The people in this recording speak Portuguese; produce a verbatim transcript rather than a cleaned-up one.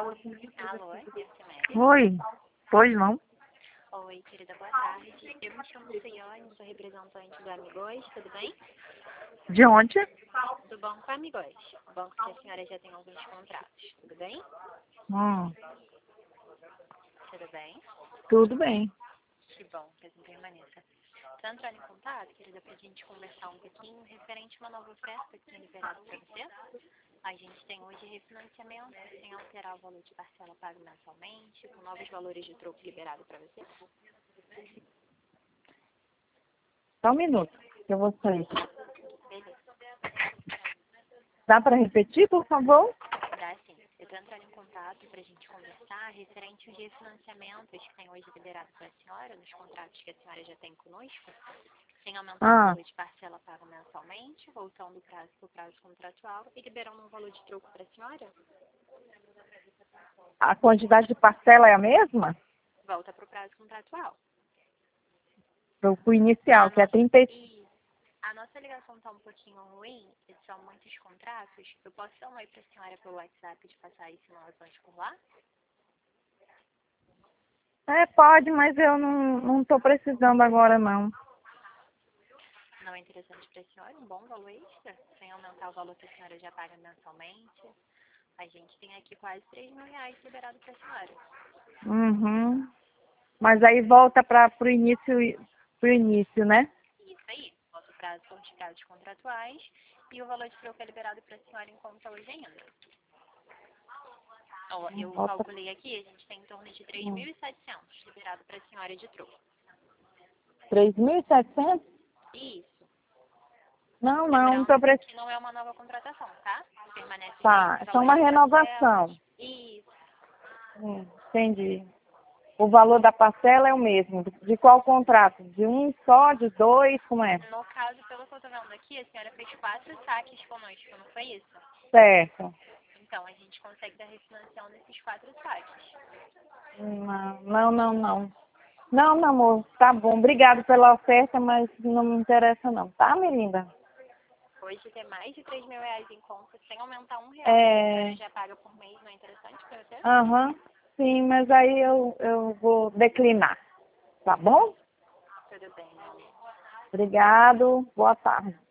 Alô, Dircimé? Oi, pois não? Oi, querida, boa tarde. Eu me chamo Ciane, sou representante do Amigos, tudo bem? De onde? Do Banco Amigos, banco que a senhora já tem alguns contratos, tudo bem? Hum, Tudo bem? tudo bem. Que bom, que assim permaneça. Estou entrando em contato, querida, para a gente conversar um pouquinho referente a uma nova oferta que tem liberado para você. A gente tem hoje refinanciamento sem alterar o valor de parcela pago mensalmente, com novos valores de troco liberado para você. Só um minuto, que eu vou sair. Beleza, Dá para repetir, por favor? dá sim. Eu estou entrando em contato para a gente conversar referente aos refinanciamentos que tem hoje liberado para a senhora, nos contratos que a senhora já tem conosco, sem aumentar o Ah, valor de parcela pago mensalmente, voltando o prazo para o prazo contratual e liberando um valor de troco para a senhora, a quantidade de parcela é a mesma? volta para o prazo contratual. Para o inicial, A que é nossa, trinta e... e a nossa ligação está um pouquinho ruim, e são muitos contratos. Eu posso dar um oi para a senhora pelo WhatsApp de passar as simulações por lá? É, pode, mas eu não não estou precisando agora, não. Não é interessante para a senhora? Um bom valor extra, sem aumentar o valor que a senhora já paga mensalmente. A gente tem aqui quase três mil reais liberado para a senhora. Uhum. Mas aí volta para o início, pro início, né? Isso aí, nosso prazo são os prazos contratuais e o valor de troco é liberado para a senhora em conta hoje ainda. Ó, eu Volta. calculei aqui, a gente tem em torno de três mil e setecentos liberado para a senhora de troco. três mil e setecentos? Isso. Não, não, não Lembrando estou precisando. que não é uma nova contratação, tá? Permanece os Tá, mesmos é só valores uma de parcelas. renovação. Isso. Hum, entendi. O valor da parcela é o mesmo. De qual contrato? De um só, de dois, como é? No caso, pelo que eu tô vendo aqui, a senhora fez quatro saques conosco, não foi isso? Certo. Então, a gente consegue dar refinanciação nesses quatro saques. Não, não, não, não. Não, meu amor, tá bom. Obrigado pela oferta, mas não me interessa não, tá, minha linda? Hoje, ter mais de três mil reais em conta, sem aumentar um real que a É, senhora já paga por mês, não é interessante para você? aham, sim, mas aí eu, eu vou declinar, tá bom? Tudo bem, meu amor. Obrigado, boa tarde.